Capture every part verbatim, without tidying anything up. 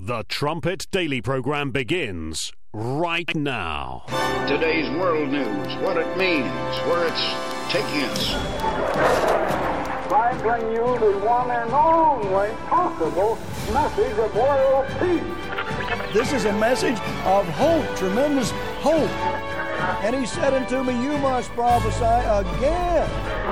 The Trumpet Daily program begins right now. Today's world news, what it means, where it's taking us. I bring you the one and only possible message of world peace. This is a message of hope, tremendous hope. And he said unto me, you must prophesy again.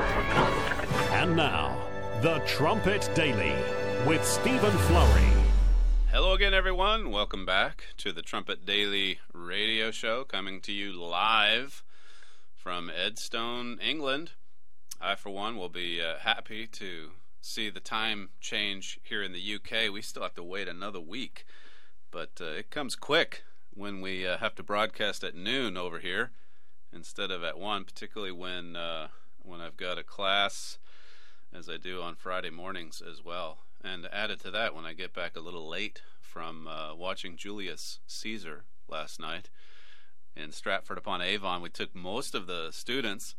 And now, The Trumpet Daily with Stephen Flurry. Hello again, everyone. Welcome back to the Trumpet Daily radio show, coming to you live from Edstone, England. I, for one, will be uh, happy to see the time change here in the U K. We still have to wait another week, but uh, it comes quick when we uh, have to broadcast at noon over here instead of at one, particularly when uh, when I've got a class, as I do on Friday mornings as well. And added to that, when I get back a little late from uh, watching Julius Caesar last night in Stratford-upon-Avon, we took most of the students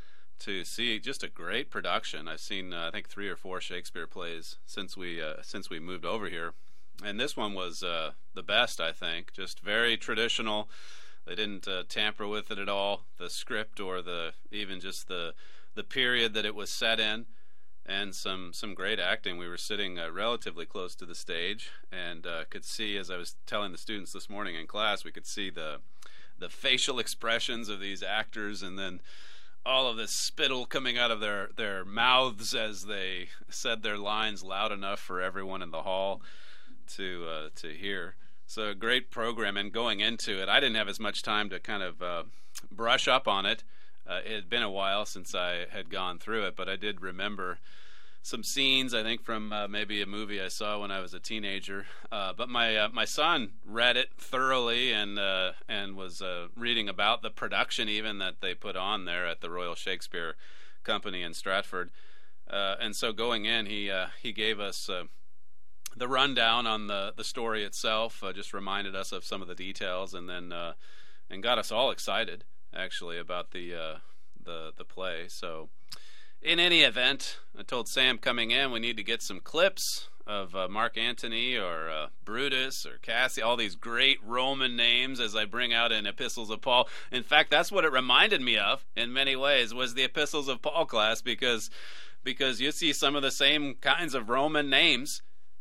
to see just a great production. I've seen, uh, I think, three or four Shakespeare plays since we uh, since we moved over here, and this one was uh, the best, I think. Just very traditional. They didn't uh, tamper with it at all, the script or the even just the the period that it was set in. And some, some great acting. We were sitting uh, relatively close to the stage, and uh, could see, as I was telling the students this morning in class, we could see the the facial expressions of these actors, and then all of this spittle coming out of their, their mouths as they said their lines loud enough for everyone in the hall to uh, to hear. So a great program, and going into it, I didn't have as much time to kind of uh, brush up on it. Uh, it had been a while since I had gone through it, but I did remember some scenes, I think, from uh, maybe a movie I saw when I was a teenager. Uh, but my uh, my son read it thoroughly and uh, and was uh, reading about the production even that they put on there at the Royal Shakespeare Company in Stratford. Uh, and so going in, he uh, he gave us uh, the rundown on the, the story itself, uh, just reminded us of some of the details, and then uh, and got us all excited, actually, about the uh, the the play. So, in any event, I told Sam coming in we need to get some clips of uh, Mark Antony or uh, Brutus or Cassie, all these great Roman names as I bring out in Epistles of Paul. In fact, that's what it reminded me of in many ways, was the Epistles of Paul class, because because you see some of the same kinds of Roman names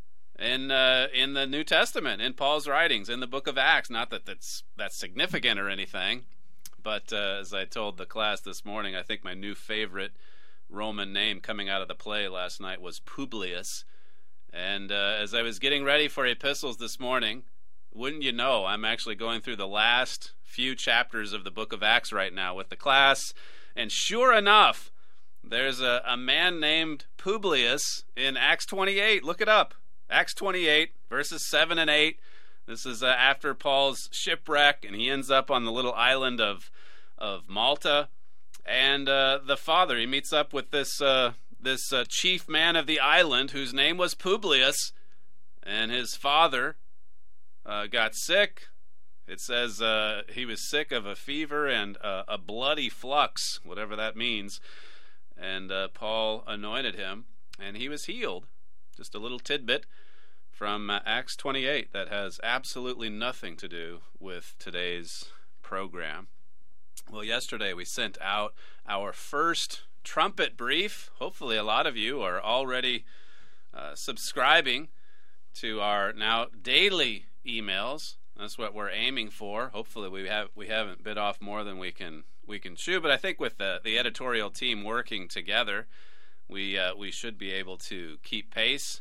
in uh, in the New Testament, in Paul's writings, in the book of Acts. Not that that's that's significant or anything. But uh, as I told the class this morning, I think my new favorite Roman name coming out of the play last night was Publius. And uh, as I was getting ready for epistles this morning, wouldn't you know, I'm actually going through the last few chapters of the book of Acts right now with the class. And sure enough, there's a, a man named Publius in Acts twenty-eight. Look it up. Acts twenty-eight, verses seven and eight. This is uh, after Paul's shipwreck, and he ends up on the little island of of Malta. And uh, the father, he meets up with this uh, this uh, chief man of the island, whose name was Publius, and his father uh, got sick. It says uh, he was sick of a fever and uh, a bloody flux, whatever that means. And uh, Paul anointed him, and he was healed. Just a little tidbit from uh, Acts twenty-eight that has absolutely nothing to do with today's program. Well, yesterday we sent out our first trumpet brief. Hopefully a lot of you are already uh, subscribing to our now daily emails. That's what we're aiming for. Hopefully we have we haven't bit off more than we can we can chew, but I think with the, the editorial team working together, we uh, we should be able to keep pace.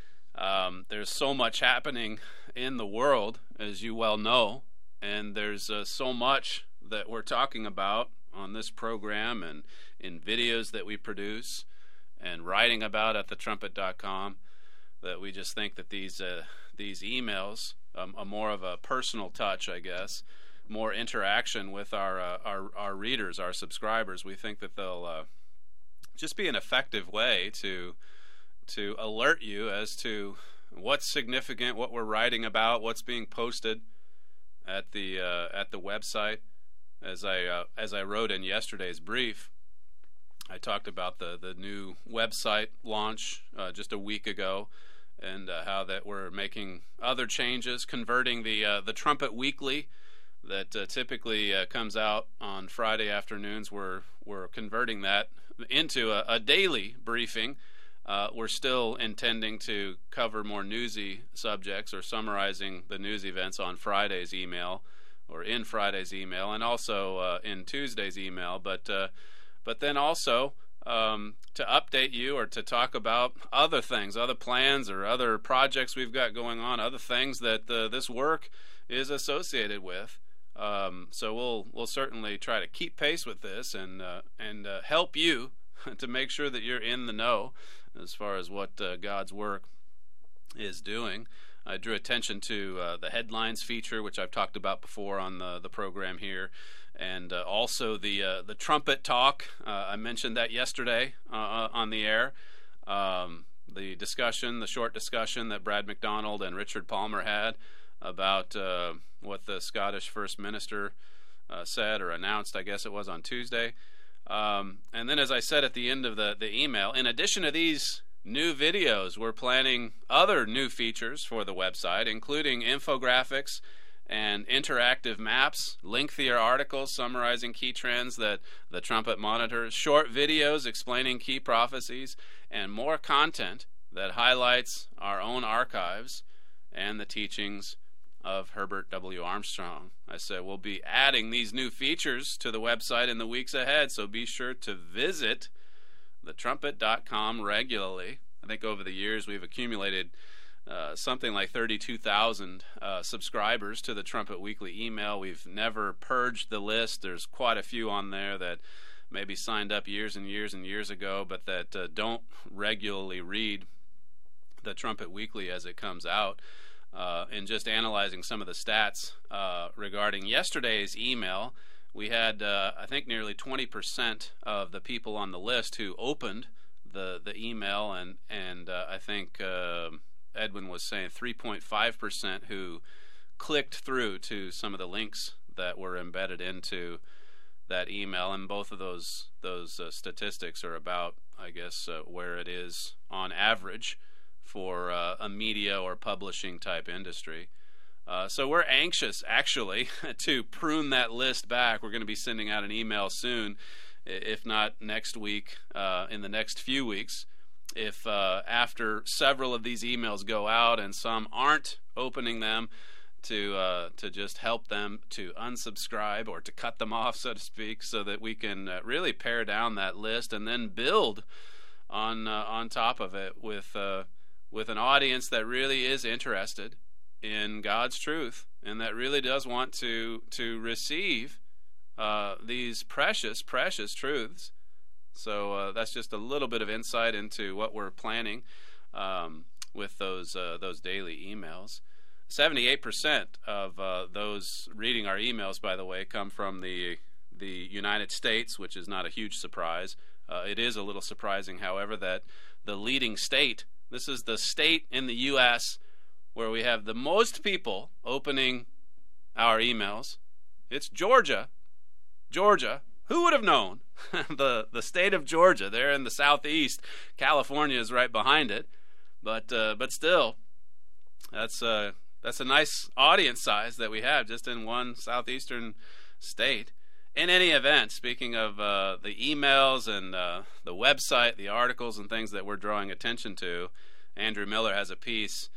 Um, there's so much happening in the world, as you well know, and there's uh, so much that we're talking about on this program and in videos that we produce and writing about at the trumpet dot com, that we just think that these uh, these emails, um, are more of a personal touch, I guess, more interaction with our uh, our, our readers, our subscribers. We think that they'll uh, just be an effective way to to alert you as to what's significant, what we're writing about, what's being posted at the uh, at the website. As I uh, as I wrote in yesterday's brief, I talked about the the new website launch uh, just a week ago, and uh, how that we're making other changes, converting the uh, the Trumpet Weekly that uh, typically uh, comes out on Friday afternoons. We're we're converting that into a, a daily briefing. Uh, we're still intending to cover more newsy subjects or summarizing the news events on Friday's email or in Friday's email, and also uh, in Tuesday's email. But uh, but then also um, to update you or to talk about other things, other plans or other projects we've got going on, other things that uh, this work is associated with. Um, so we'll we'll certainly try to keep pace with this and uh, and uh, help you to make sure that you're in the know as far as what uh, God's work is doing. I drew attention to uh, the headlines feature, which I've talked about before on the the program here, and uh, also the uh, the trumpet talk. Uh, I mentioned that yesterday uh, on the air. Um, the discussion, the short discussion that Brad McDonald and Richard Palmer had about uh, what the Scottish First Minister uh, said or announced, I guess it was on Tuesday. Um, and then, as I said at the end of the, the email, in addition to these new videos, we're planning other new features for the website, including infographics and interactive maps, lengthier articles summarizing key trends that the Trumpet monitors, short videos explaining key prophecies, and more content that highlights our own archives and the teachings of Herbert W. Armstrong. I said we'll be adding these new features to the website in the weeks ahead, so be sure to visit the trumpet dot com regularly. I think over the years we've accumulated uh, something like thirty-two thousand uh, subscribers to the Trumpet Weekly email. We've never purged the list. There's quite a few on there that maybe signed up years and years and years ago, but that uh, don't regularly read the Trumpet Weekly as it comes out. Uh, and just analyzing some of the stats uh, regarding yesterday's email, we had, uh, I think, nearly twenty percent of the people on the list who opened the, the email, and, and uh, I think uh, Edwin was saying three point five percent who clicked through to some of the links that were embedded into that email, and both of those, those uh, statistics are about, I guess, uh, where it is on average for uh, a media or publishing type industry. Uh, so we're anxious, actually, to prune that list back. We're going to be sending out an email soon, if not next week, uh, in the next few weeks. If uh, after several of these emails go out and some aren't opening them, to uh, to just help them to unsubscribe or to cut them off, so to speak, so that we can uh, really pare down that list and then build on uh, on top of it with uh, with an audience that really is interested in God's truth and that really does want to to receive uh, these precious, precious truths. So uh, that's just a little bit of insight into what we're planning um, with those uh, those daily emails. seventy-eight percent of uh, those reading our emails, by the way, come from the the United States, which is not a huge surprise. Uh, it is a little surprising, however, that the leading state, this is the state in the U S where we have the most people opening our emails. It's Georgia. Georgia. Who would have known? the the state of Georgia, there in the southeast. California is right behind it. But uh, but still, that's uh, that's a nice audience size that we have just in one southeastern state. In any event, speaking of uh, the emails and uh, the website, the articles and things that we're drawing attention to, Andrew Miller has a piece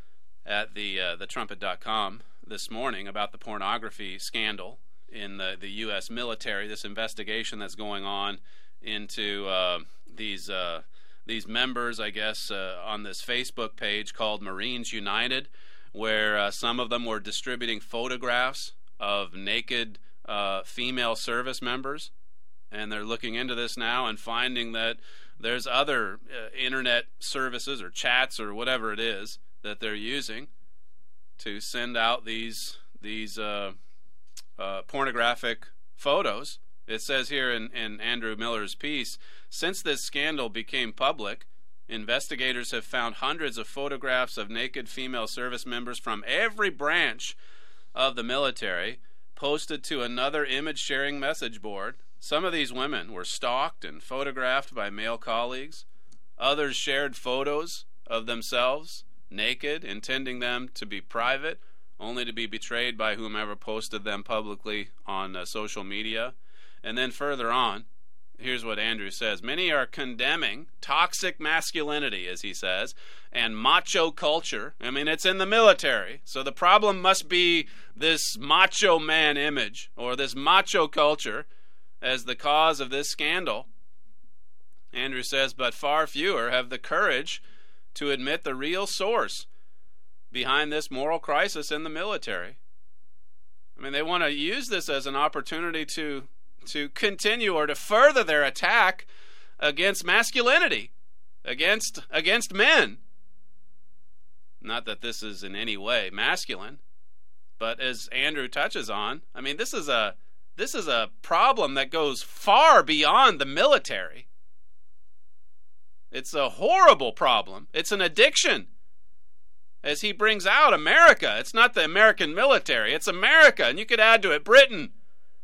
at the uh, the trumpet dot com this morning about the pornography scandal in the, the U S military, this investigation that's going on into uh, these uh, these members, I guess, uh, on this Facebook page called Marines United, where uh, some of them were distributing photographs of naked uh, female service members, and they're looking into this now and finding that there's other uh, internet services or chats or whatever it is that they're using to send out these these uh, uh, pornographic photos. It says here in, in Andrew Miller's piece, since this scandal became public, investigators have found hundreds of photographs of naked female service members from every branch of the military posted to another image-sharing message board. Some of these women were stalked and photographed by male colleagues. Others shared photos of themselves naked, intending them to be private, only to be betrayed by whomever posted them publicly on uh, social media. And then further on, here's what Andrew says. Many are condemning toxic masculinity, as he says, and macho culture. I mean, it's in the military. So the problem must be this macho man image or this macho culture as the cause of this scandal. Andrew says, but far fewer have the courage to admit the real source behind this moral crisis in the military. I mean, they want to use this as an opportunity to to continue or to further their attack against masculinity, against against men. Not that this is in any way masculine, but as Andrew touches on, I mean, this is a this is a problem that goes far beyond the military. It's a horrible problem. It's an addiction. As he brings out America, it's not the American military, it's America, and you could add to it Britain.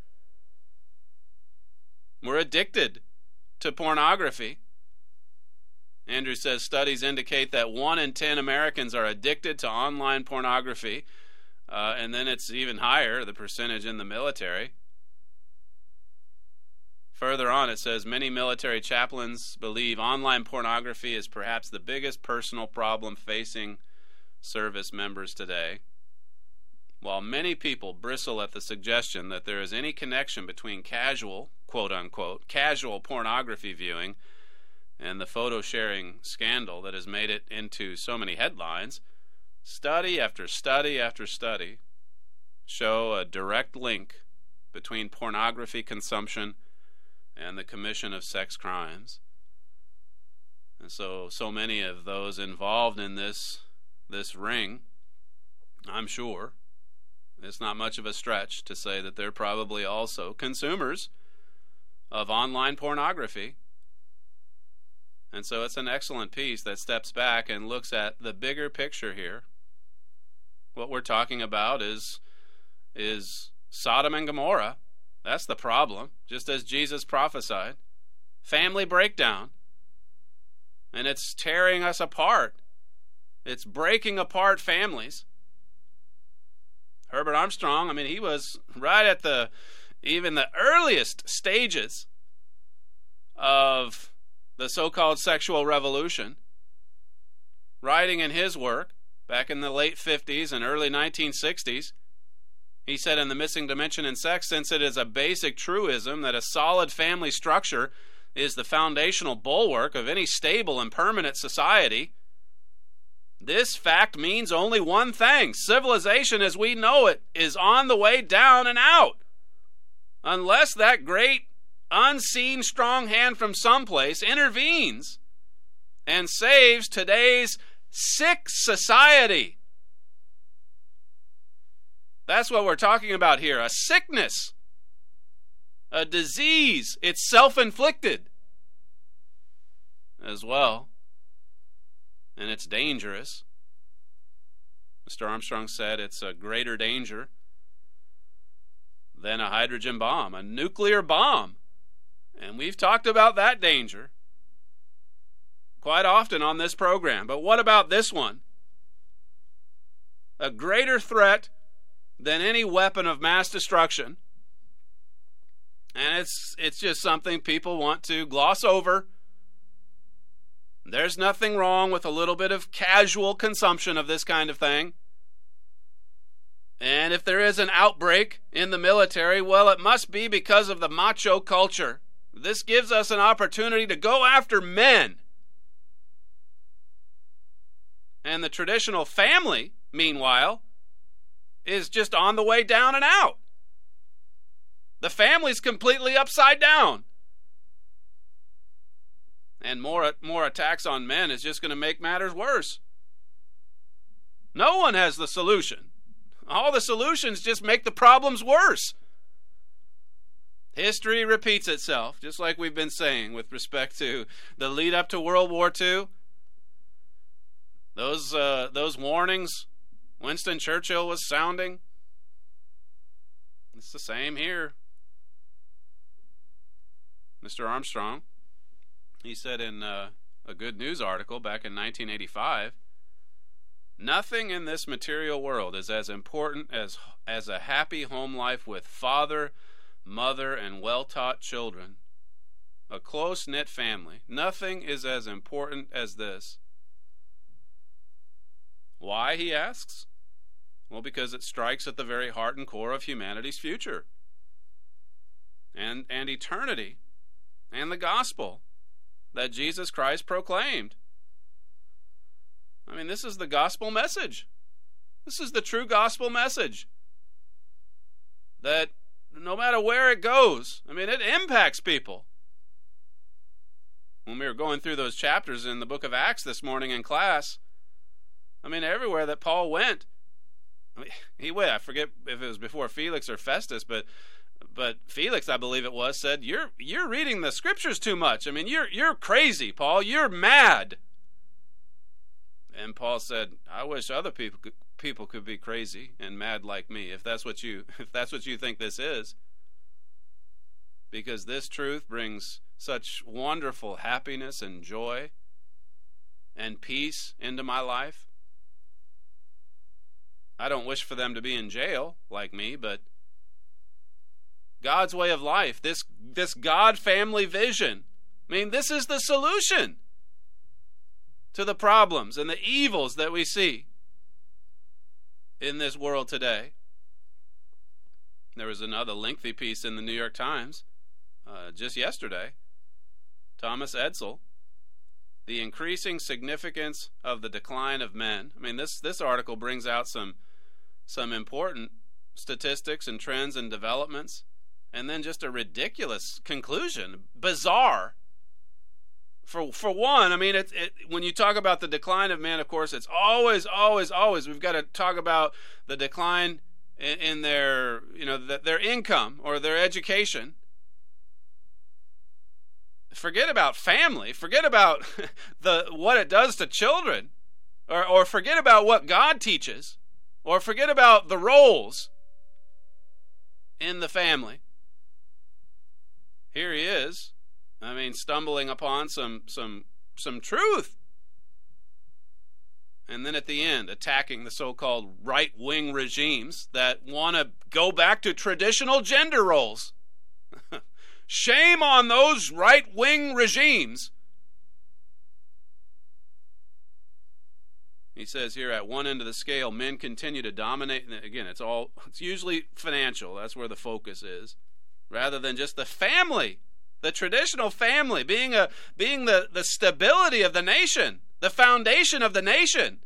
We're addicted to pornography. Andrew says studies indicate that one in ten Americans are addicted to online pornography, uh, and then it's even higher, the percentage in the military. Further on, it says many military chaplains believe online pornography is perhaps the biggest personal problem facing service members today. While many people bristle at the suggestion that there is any connection between casual, quote-unquote, casual pornography viewing and the photo-sharing scandal that has made it into so many headlines, study after study after study show a direct link between pornography consumption and the commission of sex crimes. And so, so many of those involved in this, this ring, I'm sure, it's not much of a stretch to say that they're probably also consumers of online pornography. And so it's an excellent piece that steps back and looks at the bigger picture here. What we're talking about is, is Sodom and Gomorrah. That's the problem, just as Jesus prophesied. Family breakdown. And it's tearing us apart. It's breaking apart families. Herbert Armstrong, I mean, he was right at the, even the earliest stages of the so-called sexual revolution, writing in his work back in the late fifties and early nineteen sixties. He said in The Missing Dimension in Sex, since it is a basic truism that a solid family structure is the foundational bulwark of any stable and permanent society, this fact means only one thing. Civilization as we know it is on the way down and out. Unless that great unseen strong hand from someplace intervenes and saves today's sick society. That's what we're talking about here. A sickness. A disease. It's self-inflicted as well. And it's dangerous. Mister Armstrong said it's a greater danger than a hydrogen bomb, a nuclear bomb. And we've talked about that danger quite often on this program. But what about this one? A greater threat than any weapon of mass destruction. And it's it's just something people want to gloss over. There's nothing wrong with a little bit of casual consumption of this kind of thing. And if there is an outbreak in the military, well, it must be because of the macho culture. This gives us an opportunity to go after men. And the traditional family, meanwhile, is just on the way down and out. The family's completely upside down. And more, more attacks on men is just going to make matters worse. No one has the solution. All the solutions just make the problems worse. History repeats itself, just like we've been saying with respect to the lead up to World War Two. Those, uh, those warnings Winston Churchill was sounding, it's the same here. Mister Armstrong, he said in uh, a Good News article back in nineteen eighty-five, Nothing in this material world is as important as, as a happy home life with father, mother, and well-taught children. A close-knit family. Nothing is as important as this. Why, he asks? Well, because it strikes at the very heart and core of humanity's future and, and eternity and the gospel that Jesus Christ proclaimed. I mean, this is the gospel message. This is the true gospel message. That no matter where it goes, I mean, it impacts people. When we were going through those chapters in the book of Acts this morning in class, I mean, everywhere that Paul went, I mean, he went, I forget if it was before Felix or Festus, but but Felix, I believe it was, said, You're you're reading the scriptures too much. I mean, you're you're crazy, Paul. You're mad. And Paul said, I wish other people could, people could be crazy and mad like me, if that's what you if that's what you think this is. Because this truth brings such wonderful happiness and joy and peace into my life. I don't wish for them to be in jail like me, but God's way of life, this this God family vision, I mean, this is the solution to the problems and the evils that we see in this world today. There was another lengthy piece in the New York Times uh, just yesterday. Thomas Edsall, The Increasing Significance of the Decline of Men. I mean, this, this article brings out some, some important statistics and trends and developments, and then just a ridiculous conclusion, bizarre. For for one, I mean, it, it, when you talk about the decline of man, of course, it's always, always, always, we've got to talk about the decline in, in their, you know, the, their income or their education. Forget about family. Forget about the what it does to children, or or forget about what God teaches, or forget about the roles in the family. Here he is. I mean, stumbling upon some some some truth. And then at the end, attacking the so-called right-wing regimes that want to go back to traditional gender roles. Shame on those right-wing regimes. He says here, at one end of the scale, men continue to dominate. And again, it's all it's usually financial. That's where the focus is, rather than just the family. The traditional family being a being the, the stability of the nation, the foundation of the nation.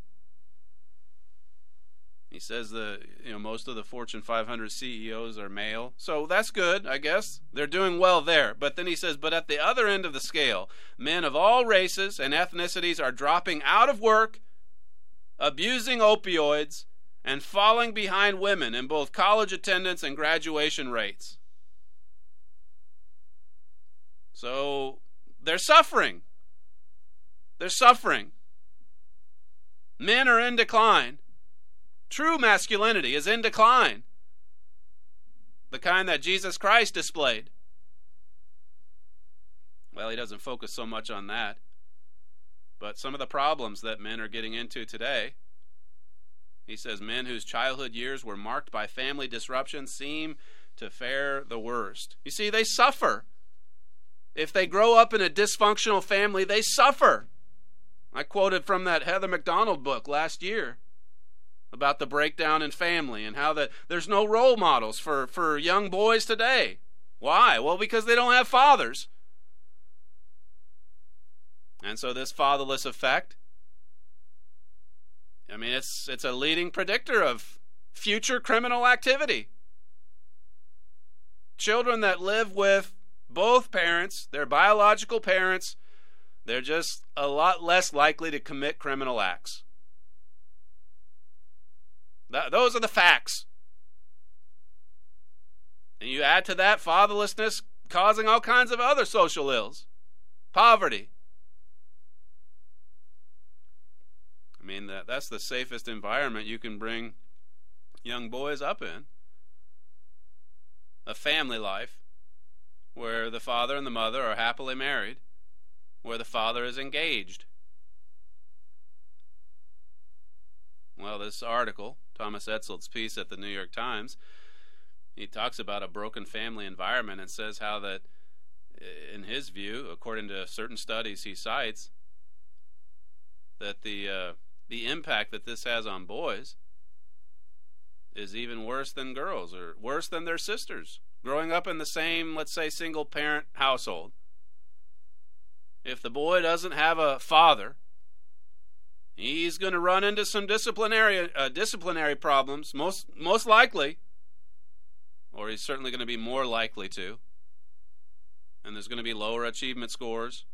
He says the you know most of the Fortune five hundred C E Os are male, so that's good, I guess. They're doing well there. But then he says, but at the other end of the scale, men of all races and ethnicities are dropping out of work, abusing opioids, and falling behind women in both college attendance and graduation rates. So they're suffering. They're suffering. Men are in decline. True masculinity is in decline. The kind that Jesus Christ displayed. Well, he doesn't focus so much on that. But some of the problems that men are getting into today, he says, men whose childhood years were marked by family disruption seem to fare the worst. You see, they suffer. If they grow up in a dysfunctional family, they suffer. I quoted from that Heather McDonald book last year about the breakdown in family and how that there's no role models for, for young boys today. Why? Well, because they don't have fathers. And so this fatherless effect, I mean, it's it's a leading predictor of future criminal activity. Children that live with both parents, their biological parents, they're just a lot less likely to commit criminal acts. Th- those are the facts. And you add to that fatherlessness causing all kinds of other social ills. Poverty. I mean, that, that's the safest environment you can bring young boys up in. A family life where the father and the mother are happily married, where the father is engaged. Well, this article, Thomas Edsald's piece at the New York Times, he talks about a broken family environment and says how that, in his view, according to certain studies he cites, that the uh, the impact that this has on boys is even worse than girls, or worse than their sisters, growing up in the same, let's say, single-parent household. If the boy doesn't have a father, he's going to run into some disciplinary uh, disciplinary problems, most most likely, or he's certainly going to be more likely to. And there's going to be lower achievement scores,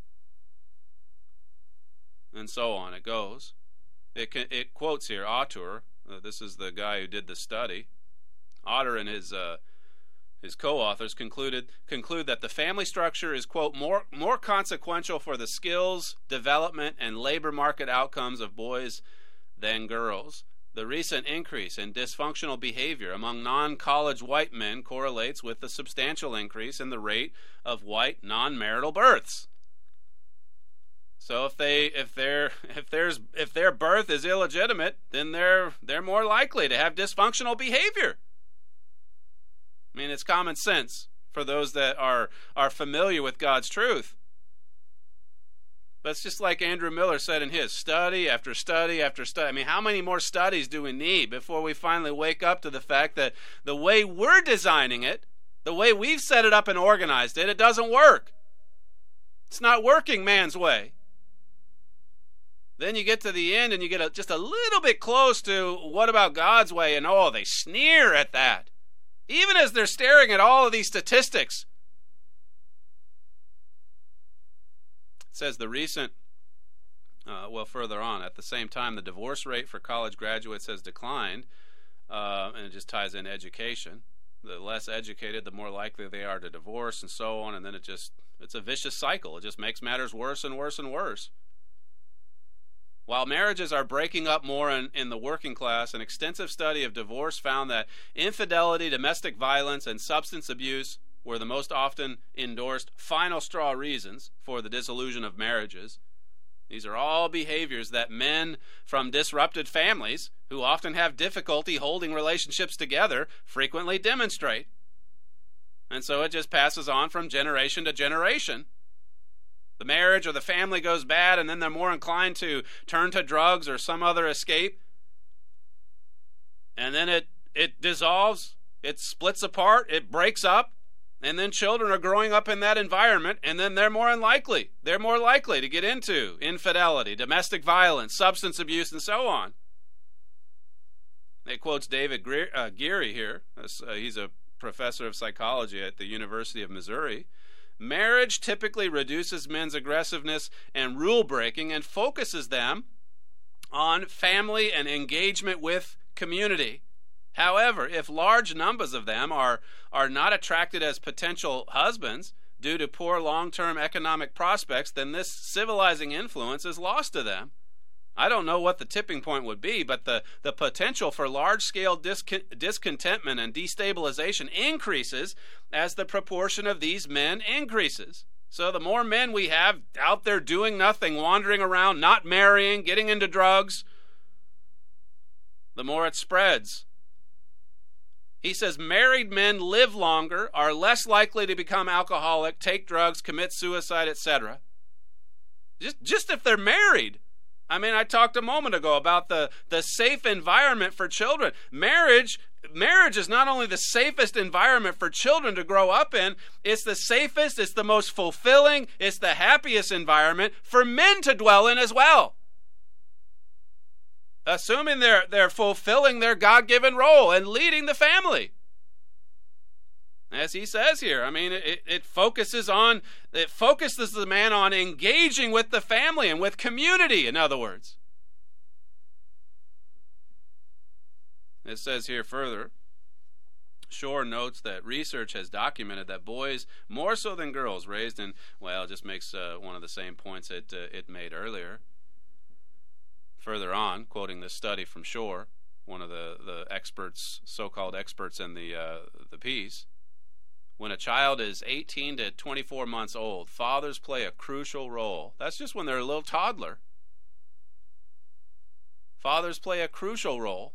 and so on. It goes. It can, it quotes here Autor. Uh, this is the guy who did the study. Autor and his uh, his co-authors concluded conclude that the family structure is, quote, more more consequential for the skills, development, and labor market outcomes of boys than girls. The recent increase in dysfunctional behavior among non-college white men correlates with the substantial increase in the rate of white non-marital births. So if they if their if there's if their birth is illegitimate, then they're they're more likely to have dysfunctional behavior. I mean, it's common sense for those that are are familiar with God's truth. But it's just like Andrew Miller said in his, study after study after study. I mean, how many more studies do we need before we finally wake up to the fact that the way we're designing it, the way we've set it up and organized it, it doesn't work. It's not working man's way. Then you get to the end and you get a, just a little bit close to what about God's way, and oh, they sneer at that. Even as they're staring at all of these statistics. It says the recent, uh, well, further on, at the same time, the divorce rate for college graduates has declined, uh, and it just ties in education. The less educated, the more likely they are to divorce, and so on, and then it just, it's a vicious cycle. It just makes matters worse and worse and worse. While marriages are breaking up more in, in the working class, an extensive study of divorce found that infidelity, domestic violence, and substance abuse were the most often endorsed final straw reasons for the dissolution of marriages. These are all behaviors that men from disrupted families, who often have difficulty holding relationships together, frequently demonstrate. And so it just passes on from generation to generation. The marriage or the family goes bad, and then they're more inclined to turn to drugs or some other escape. And then it, it dissolves, it splits apart, it breaks up. And then children are growing up in that environment, and then they're more unlikely. They're more likely to get into infidelity, domestic violence, substance abuse, and so on. It quotes David Greer, uh, Geary here. Uh, he's a professor of psychology at the University of Missouri. Marriage typically reduces men's aggressiveness and rule-breaking and focuses them on family and engagement with community. However, if large numbers of them are, are not attracted as potential husbands due to poor long-term economic prospects, then this civilizing influence is lost to them. I don't know what the tipping point would be, but the, the potential for large-scale discon- discontentment and destabilization increases as the proportion of these men increases. So the more men we have out there doing nothing, wandering around, not marrying, getting into drugs, the more it spreads. He says married men live longer, are less likely to become alcoholic, take drugs, commit suicide, et cetera. Just, just if they're married. I mean, I talked a moment ago about the, the safe environment for children. Marriage, marriage is not only the safest environment for children to grow up in, it's the safest, it's the most fulfilling, it's the happiest environment for men to dwell in as well. Assuming they're they're fulfilling their God-given role and leading the family. As he says here, I mean, it, it focuses on, it focuses the man on engaging with the family and with community, in other words. It says here further, Shore notes that research has documented that boys, more so than girls, raised in, well, it just makes uh, one of the same points it, uh, it made earlier. Further on, quoting this study from Shore, one of the, the experts, so-called experts in the uh, the piece, when a child is eighteen to twenty-four months old, fathers play a crucial role. That's just when they're a little toddler. Fathers play a crucial role,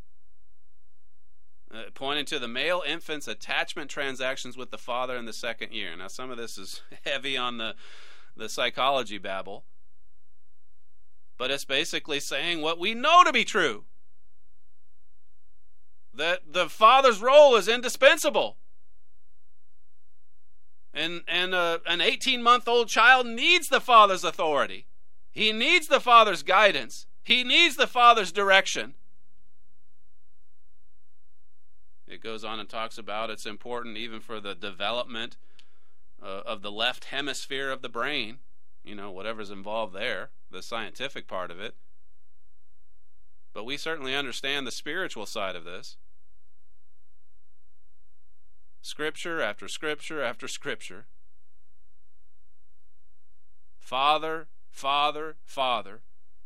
uh, pointing to the male infant's attachment transactions with the father in the second year. Now, some of this is heavy on the, the psychology babble, but it's basically saying what we know to be true, that the father's role is indispensable. And, and uh, an eighteen-month-old child needs the father's authority. He needs the father's guidance. He needs the father's direction. It goes on and talks about it's important even for the development uh, of the left hemisphere of the brain, you know, whatever's involved there, the scientific part of it. But we certainly understand the spiritual side of this. Scripture after scripture after scripture. Father, Father, Father.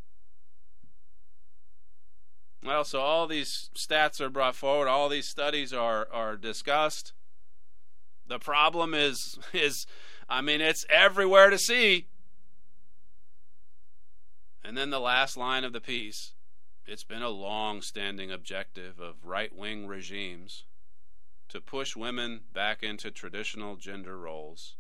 Well, so all these stats are brought forward. All these studies are, are discussed. The problem is, is, I mean, it's everywhere to see. And then the last line of the piece. It's been a long-standing objective of right-wing regimes to push women back into traditional gender roles.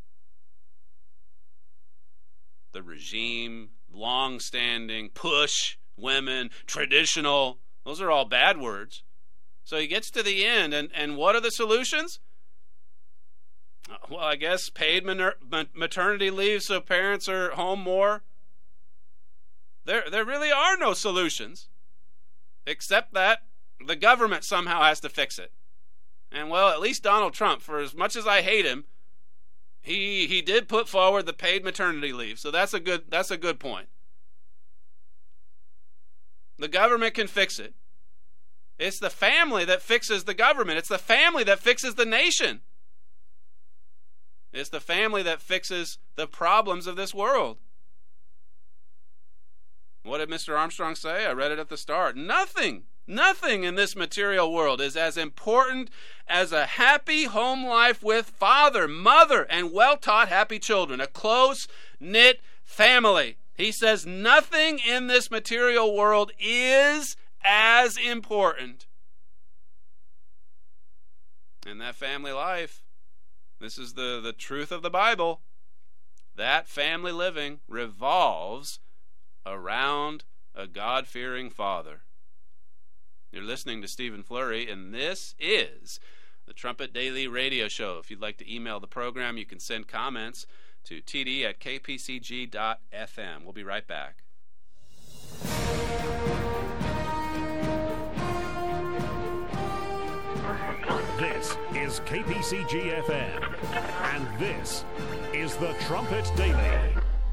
The regime, long-standing, push women, traditional, those are all bad words. So he gets to the end, and, and what are the solutions? Well, I guess paid maternity leave so parents are home more. There, there really are no solutions, except that the government somehow has to fix it. And, well, at least Donald Trump, for as much as I hate him, he he did put forward the paid maternity leave. So that's a good that's a good point. The government can fix it. It's the family that fixes the government. It's the family that fixes the nation. It's the family that fixes the problems of this world. What did Mister Armstrong say? I read it at the start. Nothing. Nothing in this material world is as important as a happy home life with father, mother, and well-taught happy children, a close-knit family. He says nothing in this material world is as important. And that family life, this is the, the truth of the Bible, that family living revolves around a God-fearing father. You're listening to Stephen Flurry, and this is the Trumpet Daily Radio Show. If you'd like to email the program, you can send comments to t d at k p c g dot f m. We'll be right back. This is K P C G F M, and this is the Trumpet Daily.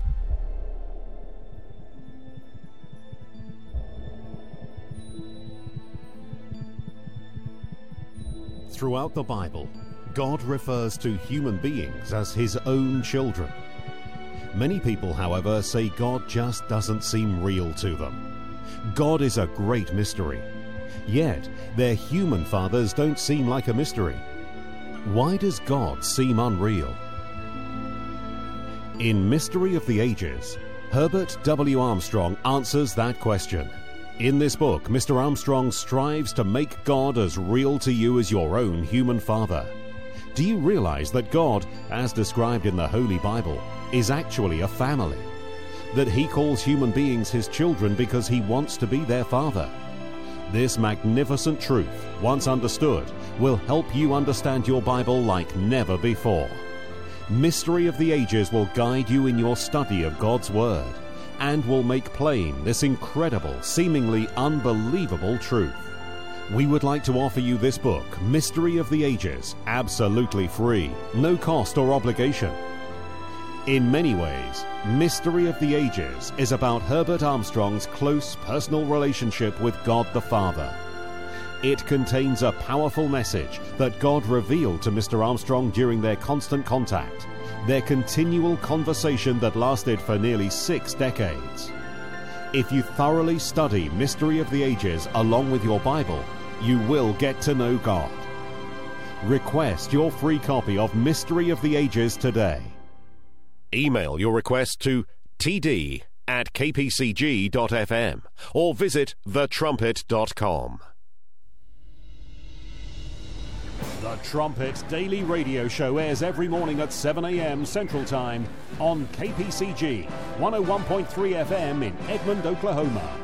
Throughout the Bible, God refers to human beings as his own children. Many people, however, say God just doesn't seem real to them. God is a great mystery, yet their human fathers don't seem like a mystery. Why does God seem unreal? In Mystery of the Ages, Herbert W. Armstrong answers that question. In this book, Mister Armstrong strives to make God as real to you as your own human father. Do you realize that God, as described in the Holy Bible, is actually a family? That he calls human beings his children because he wants to be their father? This magnificent truth, once understood, will help you understand your Bible like never before. Mystery of the Ages will guide you in your study of God's Word, and will make plain this incredible, seemingly unbelievable truth. We would like to offer you this book, Mystery of the Ages, absolutely free, no cost or obligation. In many ways, Mystery of the Ages is about Herbert Armstrong's close personal relationship with God the Father. It contains a powerful message that God revealed to Mister Armstrong during their constant contact, their continual conversation that lasted for nearly six decades. If you thoroughly study Mystery of the Ages along with your Bible, you will get to know God. Request your free copy of Mystery of the Ages today. Email your request to t d at k p c g dot f m or visit the trumpet dot com. The Trumpet Daily Radio Show airs every morning at seven a.m. Central Time on K P C G one oh one point three F M in Edmond, Oklahoma.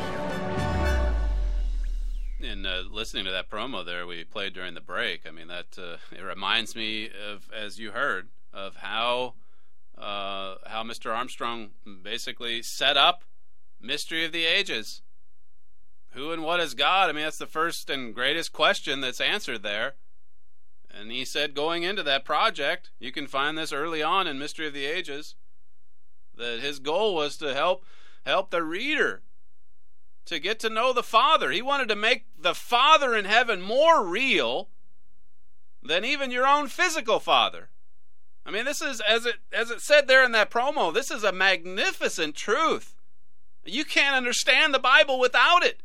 And uh, listening to that promo there we played during the break, I mean, that uh, it reminds me of, as you heard, of how uh, how Mister Armstrong basically set up Mystery of the Ages. Who and what is God? I mean, that's the first and greatest question that's answered there. And he said going into that project, you can find this early on in Mystery of the Ages, that his goal was to help help the reader to get to know the Father. He wanted to make the Father in heaven more real than even your own physical father. I mean, this is, as it as it said there in that promo, this is a magnificent truth. You can't understand the Bible without it.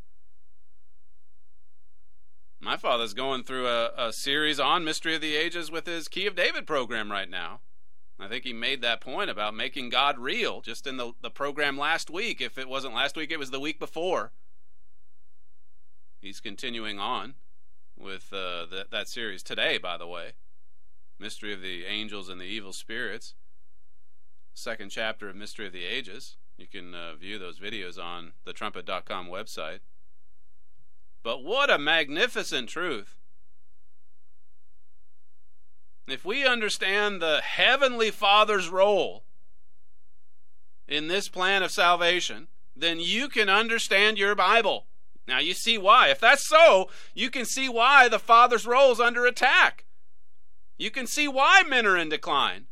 My father's going through a, a series on Mystery of the Ages with his Key of David program right now. I think he made that point about making God real just in the, the program last week. If it wasn't last week, it was the week before. He's continuing on with uh, the, that series today, by the way. Mystery of the Angels and the Evil Spirits. Second chapter of Mystery of the Ages. You can uh, view those videos on the trumpet dot com website. But what a magnificent truth. If we understand the Heavenly Father's role in this plan of salvation, then you can understand your Bible. Now you see why. If that's so, you can see why the Father's role is under attack. You can see why men are in decline.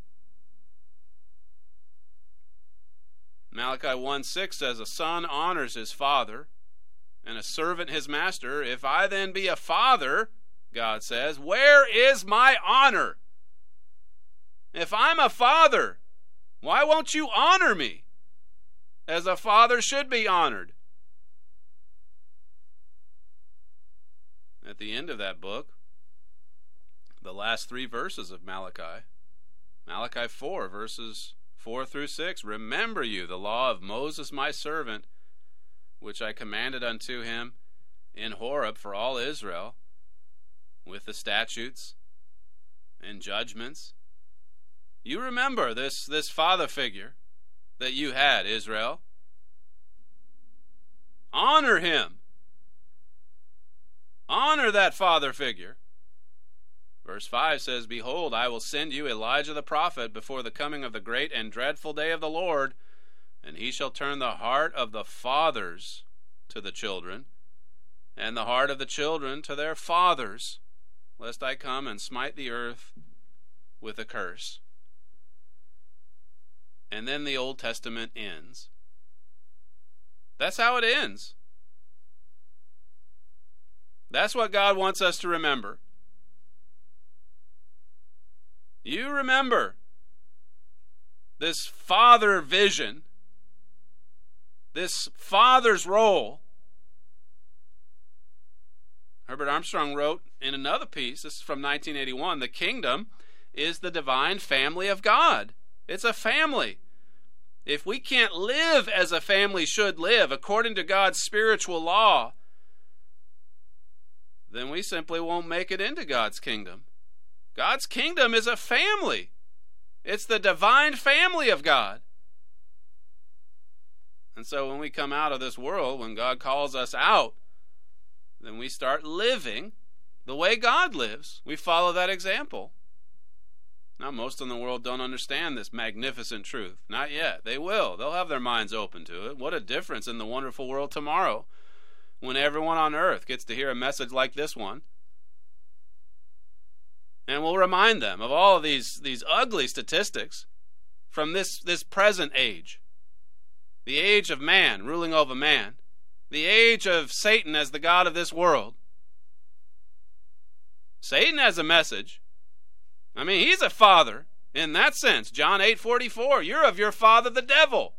Malachi one six says, a son honors his father, and a servant his master. If I then be a father, God says, where is my honor? If I'm a father, why won't you honor me as a father should be honored? At the end of that book, the last three verses of Malachi, Malachi four, verses four through six, remember you the law of Moses my servant, which I commanded unto him in Horeb for all Israel, with the statutes and judgments. You remember this, this father figure that you had, Israel. Honor him. Honor that father figure. Verse five says, behold, I will send you Elijah the prophet before the coming of the great and dreadful day of the Lord, and he shall turn the heart of the fathers to the children, and the heart of the children to their fathers, lest I come and smite the earth with a curse. And then the Old Testament ends. That's how it ends. That's what God wants us to remember. You remember this father vision, this father's role. Herbert Armstrong wrote in another piece, this is from nineteen eighty-one, the kingdom is the divine family of God. It's a family. If we can't live as a family should live, according to God's spiritual law, then we simply won't make it into God's kingdom. God's kingdom is a family. It's the divine family of God. And so when we come out of this world, when God calls us out, then we start living the way God lives. We follow that example. Now, most in the world don't understand this magnificent truth. Not yet. They will. They'll have their minds open to it. What a difference in the wonderful world tomorrow when everyone on earth gets to hear a message like this one. And we'll remind them of all of these, these ugly statistics from this, this present age. The age of man ruling over man. The age of Satan as the god of this world. Satan has a message. I mean, he's a father in that sense. John eight forty-four, you're of your father the devil.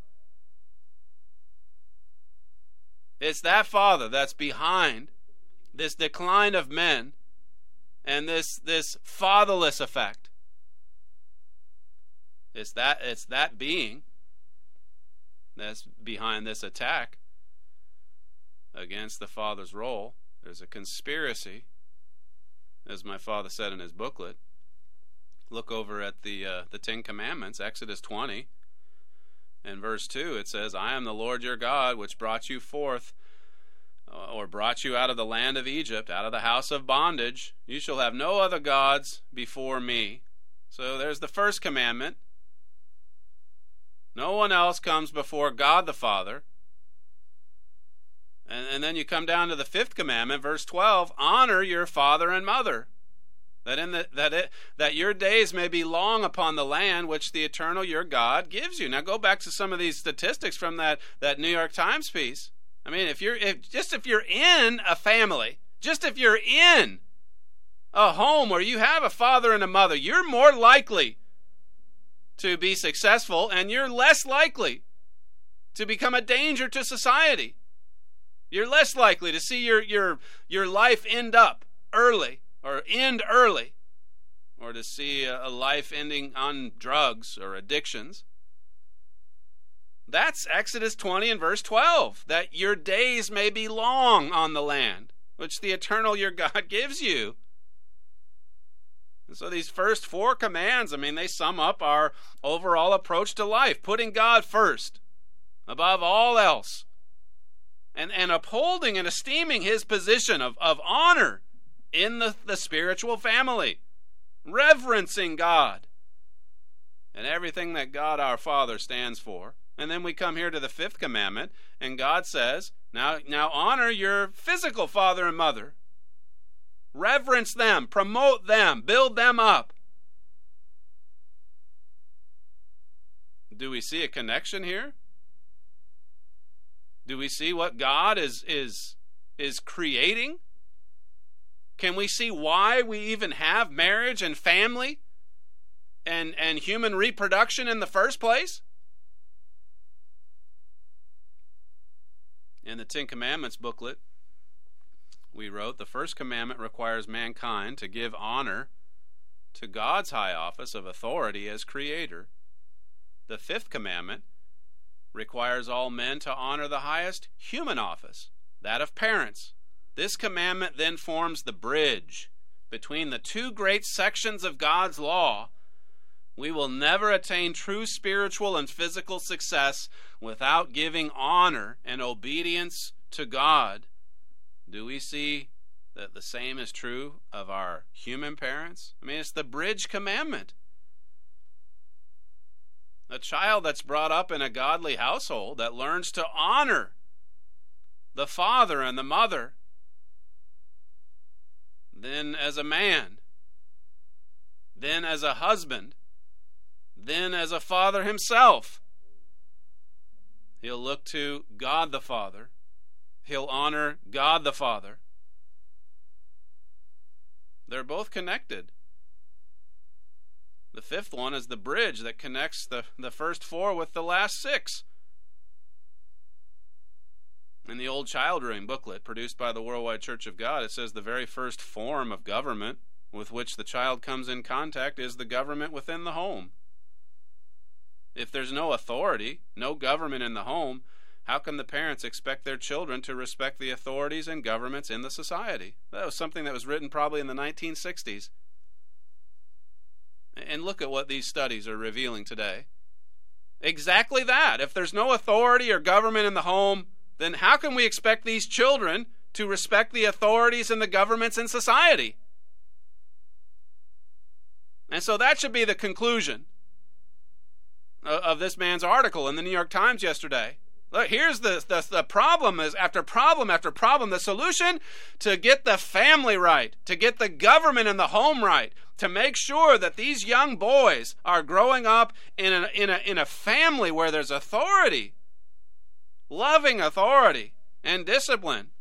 It's that father that's behind this decline of men and this this fatherless effect. It's that it's that being that's behind this attack against the Father's role. There's a conspiracy, as my father said in his booklet. Look over at the uh, the Ten Commandments, Exodus twenty. In verse two, it says, I am the Lord your God, which brought you forth, uh, or brought you out of the land of Egypt, out of the house of bondage. You shall have no other gods before me. So there's the first commandment. No one else comes before God the Father. And, and then you come down to the fifth commandment, verse twelve, honor your father and mother, that in the that it that your days may be long upon the land which the eternal your God gives you. Now go back to some of these statistics from that, that New York Times piece. I mean, if you're if just if you're in a family, just if you're in a home where you have a father and a mother, you're more likely to be successful, and you're less likely to become a danger to society. You're less likely to see your your your life end up early or end early, or to see a, a life ending on drugs or addictions. That's Exodus twenty and verse twelve, that your days may be long on the land, which the eternal your God gives you. And so these first four commands, I mean, they sum up our overall approach to life, putting God first, above all else, and, and upholding and esteeming his position of, of honor in the, the spiritual family, reverencing God and everything that God our Father stands for. And then we come here to the fifth commandment, and God says, now, now honor your physical father and mother. Reverence them, promote them, build them up. Do we see a connection here? Do we see what God is is is creating? Can we see why we even have marriage and family and and human reproduction in the first place? In the Ten Commandments booklet, we wrote, the first commandment requires mankind to give honor to God's high office of authority as creator. The fifth commandment requires all men to honor the highest human office, that of parents. This commandment then forms the bridge between the two great sections of God's law. We will never attain true spiritual and physical success without giving honor and obedience to God. Do we see that the same is true of our human parents? I mean, it's the bridge commandment. A child that's brought up in a godly household that learns to honor the father and the mother, then as a man, then as a husband, then as a father himself, he'll look to God the Father. He'll honor God the Father. They're both connected. The fifth one is the bridge that connects the, the first four with the last six. In the Old Child Rearing booklet produced by the Worldwide Church of God, it says the very first form of government with which the child comes in contact is the government within the home. If there's no authority, no government in the home, how can the parents expect their children to respect the authorities and governments in the society? That was something that was written probably in the nineteen sixties. And look at what these studies are revealing today. Exactly that. If there's no authority or government in the home, then how can we expect these children to respect the authorities and the governments in society? And so that should be the conclusion of this man's article in the New York Times yesterday. Look, here's the, the the problem is after problem after problem. The solution to get the family right, to get the government and the home right, to make sure that these young boys are growing up in a, in a, in a family where there's authority, loving authority and discipline.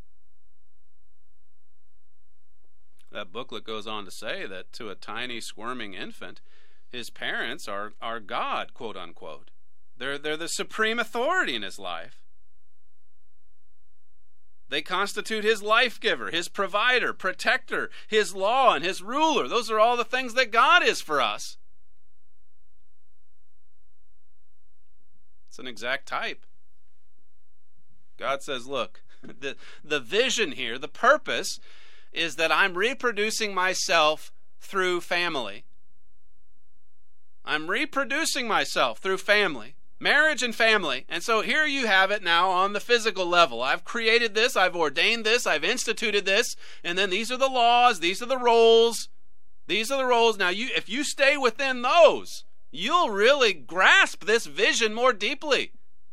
That booklet goes on to say that to a tiny squirming infant, his parents are, are God, quote unquote. They're, they're the supreme authority in his life. They constitute his life giver, his provider, protector, his law, and his ruler. Those are all the things that God is for us. It's an exact type. God says, look, the, the vision here, the purpose, is that I'm reproducing myself through family. I'm reproducing myself through family. Marriage and family. And so here you have it now on the physical level. I've created this, I've ordained this, I've instituted this, and then these are the laws, these are the roles. These are the roles. Now, you, if you stay within those, you'll really grasp this vision more deeply.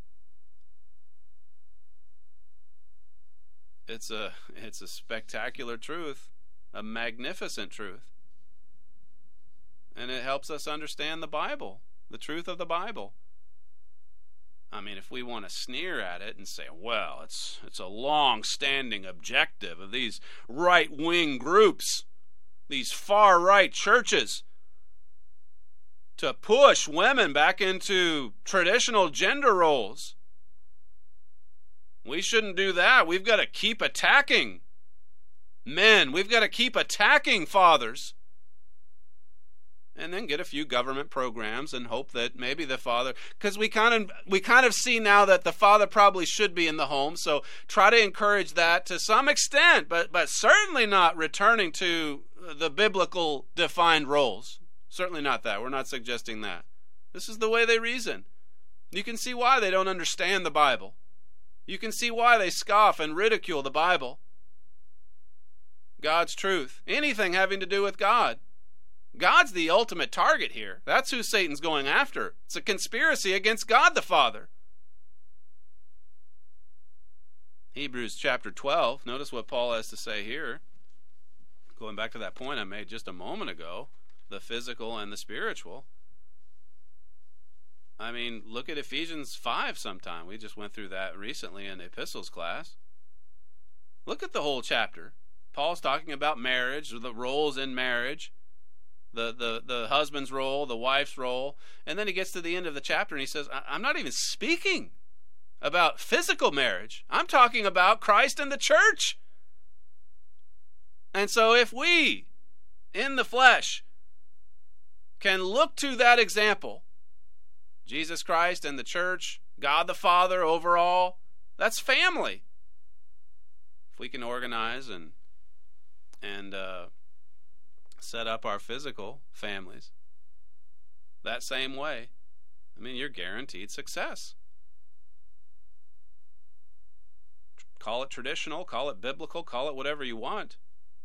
It's a, it's a spectacular truth, a magnificent truth. And it helps us understand the Bible, the truth of the Bible. I mean, if we want to sneer at it and say, well, it's it's a long-standing objective of these right-wing groups, these far-right churches, to push women back into traditional gender roles. We shouldn't do that. We've got to keep attacking men. We've got to keep attacking fathers. And then get a few government programs and hope that maybe the father, because we kind of we kind of see now that the father probably should be in the home, so try to encourage that to some extent, but but certainly not returning to the biblical defined roles. Certainly not that. We're not suggesting that. This is the way they reason. You can see why they don't understand the Bible. You can see why they scoff and ridicule the Bible. God's truth. Anything having to do with God. God's the ultimate target here. That's who Satan's going after. It's a conspiracy against God the Father. Hebrews chapter twelve. Notice what Paul has to say here. Going back to that point I made just a moment ago, the physical and the spiritual. I mean, look at Ephesians five sometime. We just went through that recently in the epistles class. Look at the whole chapter. Paul's talking about marriage, the roles in marriage. The, the, the husband's role, the wife's role. And then he gets to the end of the chapter and he says, I'm not even speaking about physical marriage. I'm talking about Christ and the church. And so if we, in the flesh, can look to that example, Jesus Christ and the church, God the Father overall, that's family. If we can organize and, and, uh, set up our physical families that same way, I mean, you're guaranteed success. Call it traditional, call it biblical, call it whatever you want.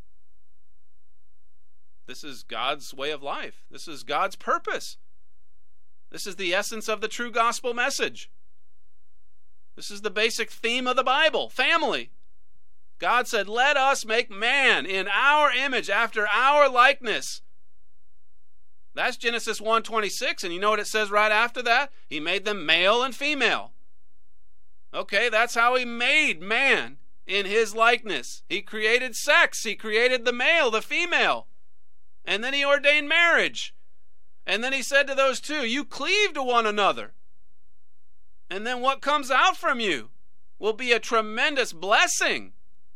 This is God's way of life. This is God's purpose. This is the essence of the true gospel message. This is the basic theme of the Bible, family. God said, let us make man in our image, after our likeness. That's Genesis one twenty-six, and you know what it says right after that? He made them male and female. Okay, that's how he made man, in his likeness. He created sex. He created the male, the female. And then he ordained marriage. And then he said to those two, you cleave to one another. And then what comes out from you will be a tremendous blessing.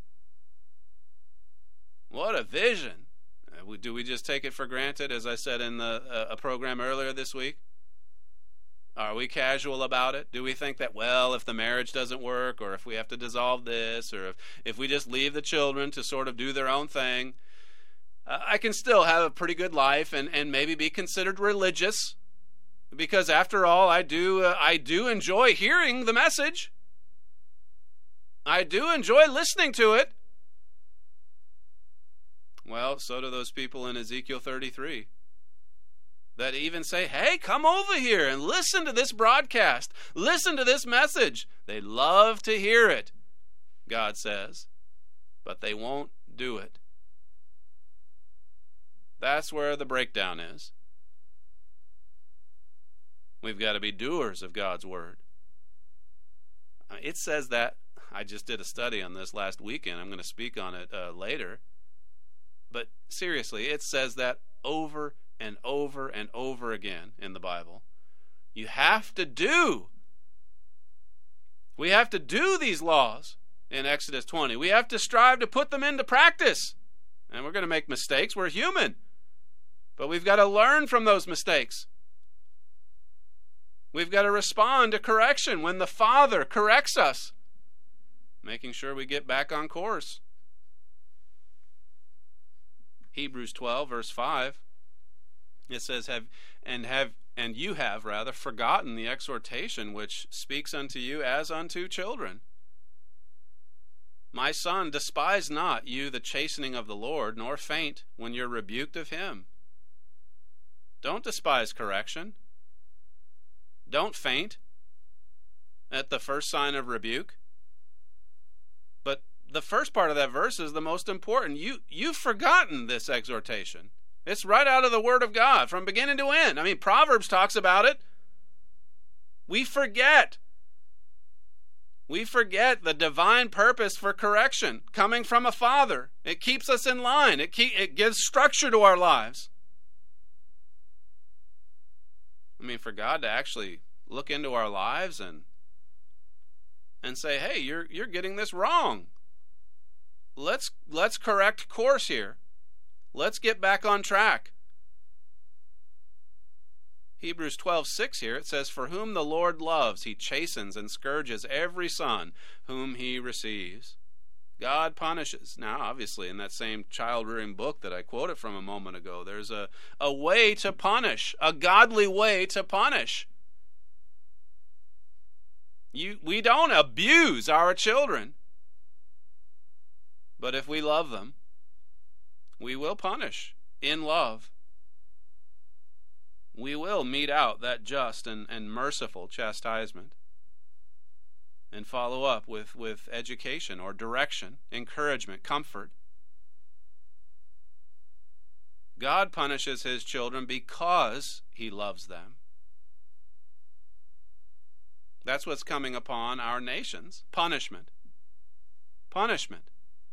What a vision. Do we just take it for granted, as I said in the uh, a program earlier this week? Are we casual about it? Do we think that, well, if the marriage doesn't work, or if we have to dissolve this, or if, if we just leave the children to sort of do their own thing, uh, I can still have a pretty good life and, and maybe be considered religious? Because after all, I do uh, I do enjoy hearing the message. I do enjoy listening to it. Well, so do those people in Ezekiel thirty-three that even say, hey, come over here and listen to this broadcast. Listen to this message. They love to hear it, God says, but they won't do it. That's where the breakdown is. We've got to be doers of God's word. It says that. I just did a study on this last weekend. I'm going to speak on it uh, later. But seriously, it says that over and over and over again in the Bible. You have to do. We have to do these laws in Exodus twenty. We have to strive to put them into practice. And we're going to make mistakes. We're human. But we've got to learn from those mistakes. We've got to respond to correction when the Father corrects us, making sure we get back on course. Hebrews twelve, verse five, it says, "Have and have and you have rather forgotten the exhortation which speaks unto you as unto children. My son, despise not you the chastening of the Lord, nor faint when you're rebuked of him." Don't despise correction. Don't faint at the first sign of rebuke. But the first part of that verse is the most important. You, you've forgotten this exhortation. It's right out of the Word of God from beginning to end. I mean, Proverbs talks about it. We forget. We forget the divine purpose for correction coming from a Father. It keeps us in line. It, keep, it gives structure to our lives. I mean, for God to actually look into our lives and and say, "Hey, you're you're getting this wrong. Let's let's correct course here. Let's get back on track." Hebrews twelve six here, it says, "For whom the Lord loves, he chastens and scourges every son whom he receives." God punishes. Now, obviously, in that same child-rearing book that I quoted from a moment ago, there's a, a way to punish, a godly way to punish. You, we don't abuse our children. But if we love them, we will punish in love. We will mete out that just and, and merciful chastisement and follow up with, with education or direction, encouragement, comfort. God punishes his children because he loves them. That's what's coming upon our nations. Punishment. Punishment.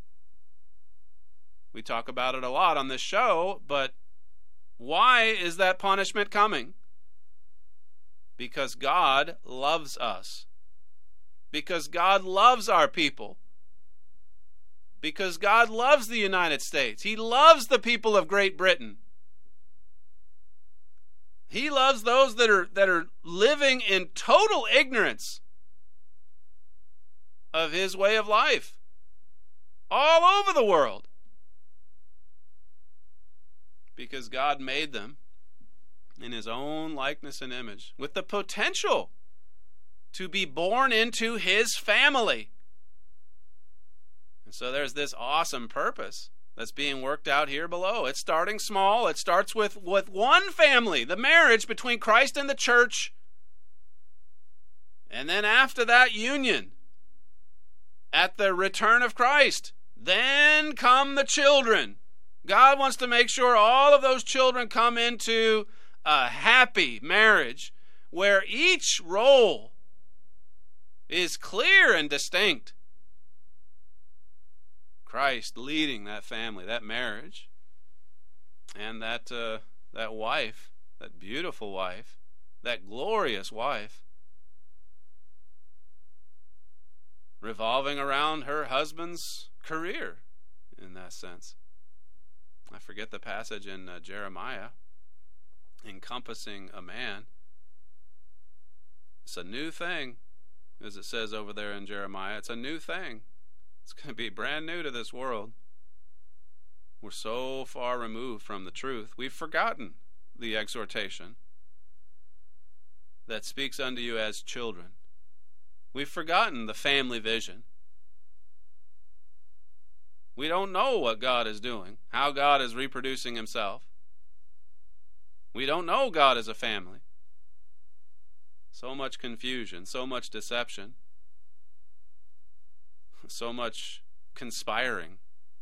We talk about it a lot on this show, but why is that punishment coming? Because God loves us. Because God loves our people. Because God loves the United States. He loves the people of Great Britain. He loves those that are that are living in total ignorance of his way of life all over the world. Because God made them in his own likeness and image with the potential to be born into his family. And so there's this awesome purpose that's being worked out here below. It's starting small. It starts with, with one family, the marriage between Christ and the church. And then after that union, at the return of Christ, then come the children. God wants to make sure all of those children come into a happy marriage where each role is clear and distinct. Christ leading that family, that marriage, and that uh, that wife, that beautiful wife, that glorious wife, revolving around her husband's career in that sense. I forget the passage in uh, Jeremiah, encompassing a man. It's a new thing, as it says over there in Jeremiah. It's a new thing. It's going to be brand new to this world. We're so far removed from the truth. We've forgotten the exhortation that speaks unto you as children. We've forgotten the family vision. We don't know what God is doing, how God is reproducing himself. We don't know God as a family. So much confusion, so much deception, so much conspiring.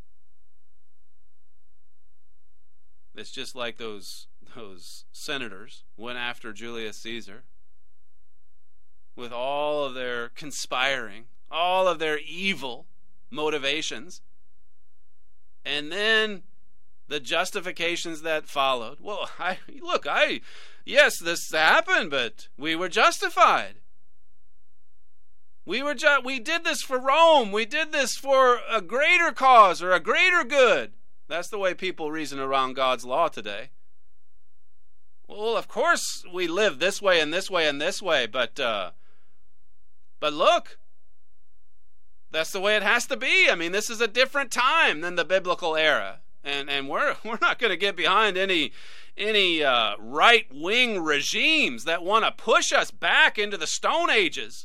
It's just like those those senators went after Julius Caesar with all of their conspiring, all of their evil motivations, and then the justifications that followed. Well, I look, I yes, this happened, but we were justified. We were ju- we did this for Rome. We did this for a greater cause or a greater good. That's the way people reason around God's law today. Well, of course we live this way and this way and this way, but uh, but look, that's the way it has to be. I mean, this is a different time than the biblical era, and and we're we're not going to get behind any any uh, right-wing regimes that want to push us back into the Stone Ages.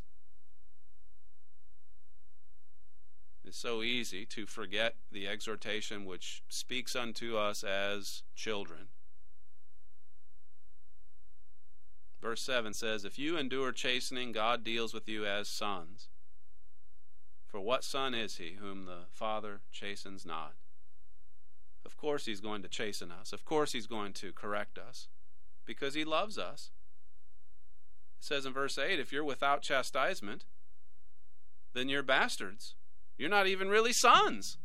It's so easy to forget the exhortation which speaks unto us as children. Verse seven says, if you endure chastening, God deals with you as sons. For what son is he whom the Father chastens not? Of course he's going to chasten us. Of course he's going to correct us, because he loves us. It says in verse eight, if you're without chastisement, then you're bastards. You're not even really sons.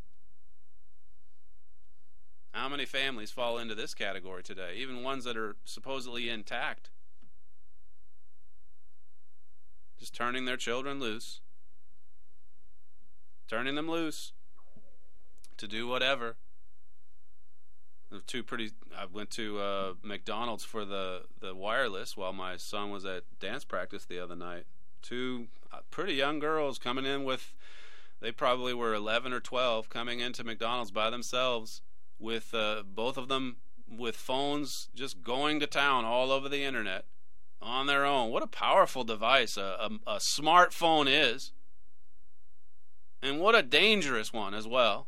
How many families fall into this category today? Even ones that are supposedly intact. Just turning their children loose. Turning them loose to do whatever. Two pretty. I went to uh, McDonald's for the, the wireless while my son was at dance practice the other night. Two uh, pretty young girls coming in with, they probably were eleven or twelve, coming into McDonald's by themselves with uh, both of them with phones, just going to town all over the internet on their own. What a powerful device a, a, a smartphone is. And what a dangerous one as well.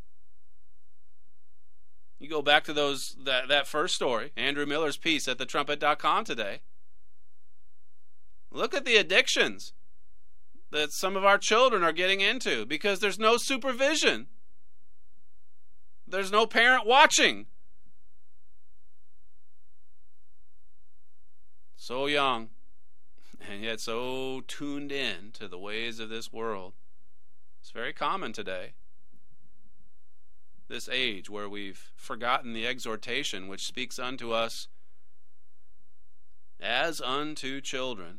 You go back to those that, that first story, Andrew Miller's piece at the trumpet dot com today. Look at the addictions that some of our children are getting into because there's no supervision. There's no parent watching. So young, and yet so tuned in to the ways of this world. It's very common today. This age where we've forgotten the exhortation which speaks unto us as unto children.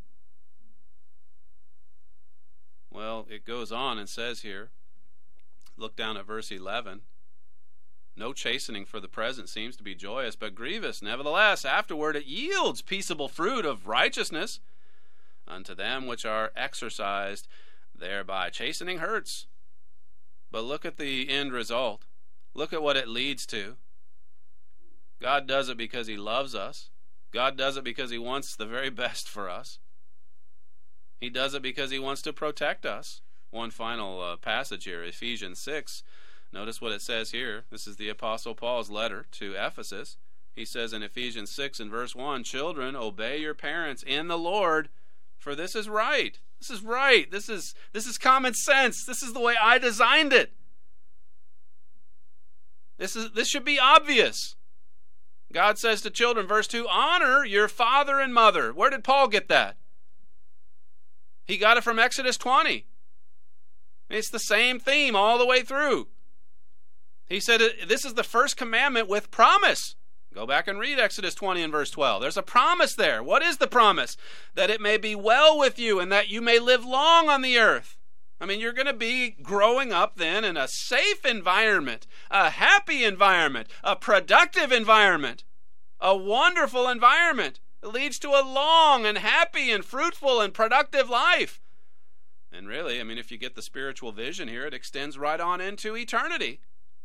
Well, it goes on and says here, look down at verse eleven. No chastening for the present seems to be joyous, but grievous. Nevertheless, afterward it yields peaceable fruit of righteousness unto them which are exercised thereby. Chastening hurts. But look at the end result. Look at what it leads to. God does it because he loves us. God does it because he wants the very best for us. He does it because he wants to protect us. One final uh, passage here, Ephesians six. Notice what it says here. This is the Apostle Paul's letter to Ephesus. He says in Ephesians six and verse one, children, obey your parents in the Lord, for this is right. This is right. This is this is common sense. This is the way I designed it. This is this should be obvious. God says to children, verse two, honor your father and mother. Where did Paul get that? He got it from Exodus twenty. It's the same theme all the way through. He said this is the first commandment with promise. Go back and read Exodus twenty and verse twelve. There's a promise there. What is the promise? That it may be well with you and that you may live long on the earth. I mean, you're going to be growing up then in a safe environment, a happy environment, a productive environment, a wonderful environment. It leads to a long and happy and fruitful and productive life. And really, I mean, if you get the spiritual vision here, it extends right on into eternity.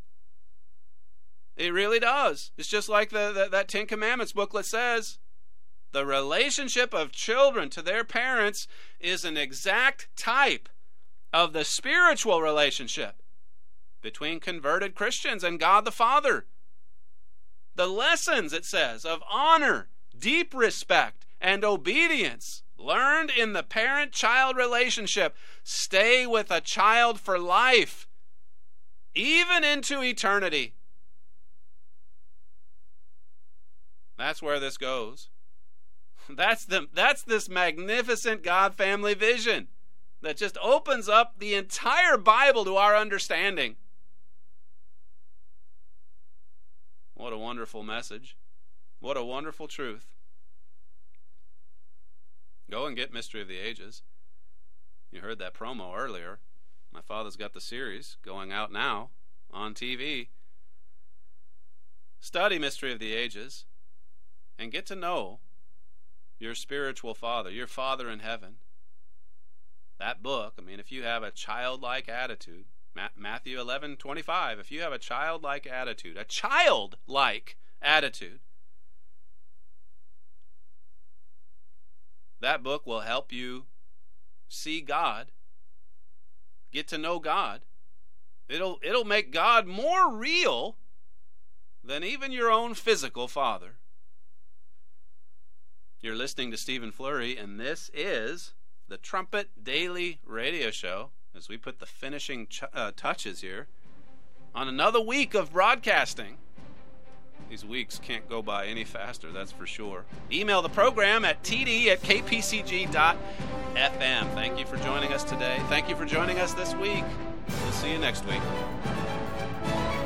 It really does. It's just like the, the that Ten Commandments booklet says. The relationship of children to their parents is an exact type of the spiritual relationship between converted Christians and God the Father. The lessons, it says, of honor, deep respect, and obedience learned in the parent-child relationship stay with a child for life, even into eternity. That's where this goes. That's the that's this magnificent God family vision that just opens up the entire Bible to our understanding. What a wonderful message. What a wonderful truth. Go and get Mystery of the Ages. You heard that promo earlier. My father's got the series going out now on T V. Study Mystery of the Ages. and get to know your spiritual father, your Father in heaven. That book, I mean, if you have a childlike attitude, Matthew eleven twenty-five, if you have a childlike attitude, a childlike attitude, that book will help you see God, get to know God. It'll it'll make God more real than even your own physical father. You're listening to Stephen Flurry, and this is the Trumpet Daily Radio Show, as we put the finishing ch- uh, touches here on another week of broadcasting. These weeks can't go by any faster, that's for sure. Email the program at t d at k p c g dot f m. Thank you for joining us today. Thank you for joining us this week. We'll see you next week.